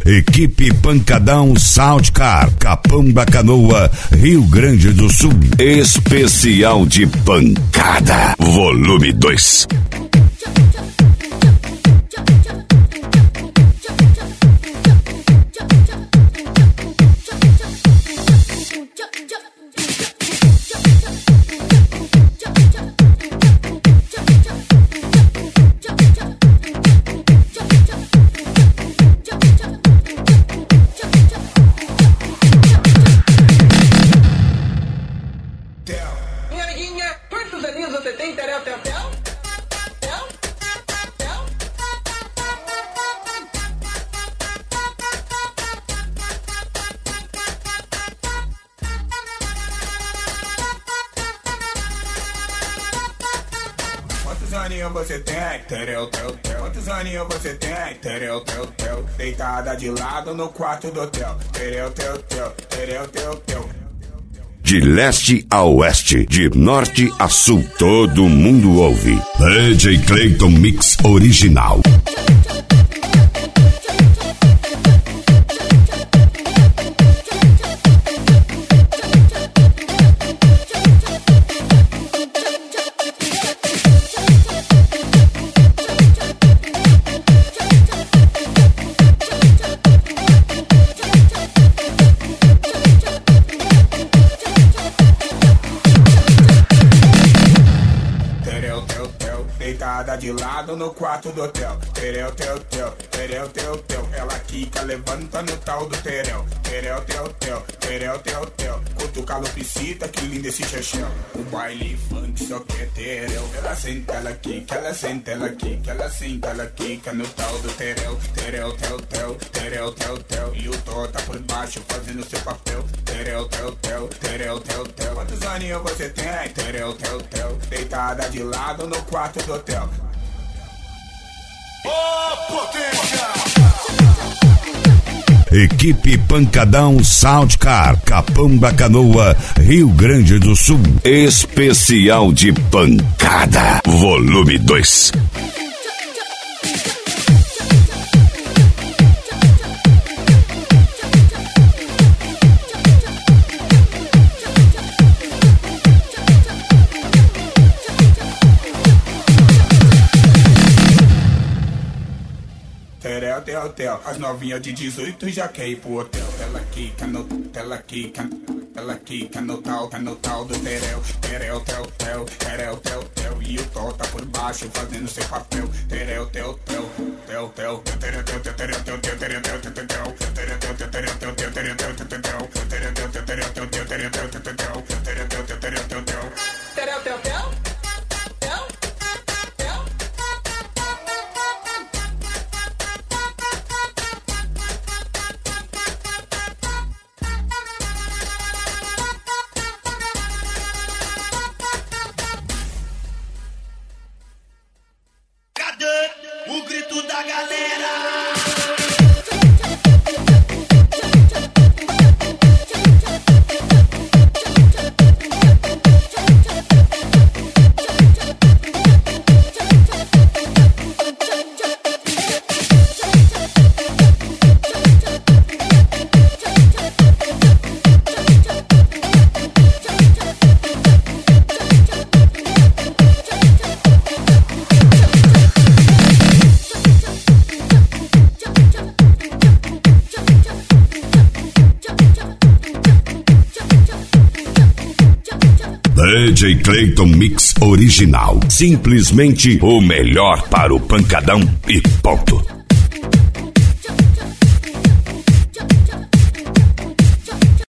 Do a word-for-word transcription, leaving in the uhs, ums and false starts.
Equipe Pancadão Soundcar, Capão da Canoa, Rio Grande do Sul. Especial de pancada, volume dois. Quantos aninhos você tem? Tereu, teu, teu. Quantos aninhos você tem? Tereu, teu, teu. Deitada de lado no quarto do hotel. Tereu, teu, teu. Tereu, teu, teu. De leste a oeste, de norte a sul, todo mundo ouve. D J Clayton Mix Original. Deitada de lado no quarto do hotel. Tereu, teu, teu, tereu, teu, teu. Ela quica, levanta no tal do tereu. Tereu, teu, teu, tereu, teu, teu. Cutuca lupicita, que lindo esse chechel. O baile funk só quer tereu. Ela senta, ela quica, ela senta, ela quica, ela senta, ela quica no tal do tereu. Tereu, teu, teu, tereu, teu, teu. E o tó tá por baixo fazendo seu papel. Tereu, teu, teu, tereu, teu, teu. Quantos aninhos você tem? Tereu, teu, teu. Deitada de lado no quarto do hotel. Oh, potência! Equipe Pancadão Soundcar, Capão da Canoa, Rio Grande do Sul. Especial de pancada, volume dois. Tereu, teu, teu. As novinhas de dezoito já quer ir pro hotel. Ela quica no, ela quica, ela quica no tal, tá no tal do tereu. Tereu, teu, teu, tereu, teu, teu. E o tó tá por baixo fazendo seu papel. Tereu, teu, teu, teu, teu. Tereu, teu, teu, tereu, teu, teu, tereu, teu, teu, teu, teu. Tereu, teu, teu, tereu, teu, teu, tereu, teu, teu, teu, teu. Tereu, teu, teu, tereu, teu, teu, tereu, teu, teu, teu, teu. Tereu, teu, teu, tereu, teu, teu. Tereu, teu, teu. O grito da galera. D J Clayton Mix Original. Simplesmente o melhor para o pancadão e ponto.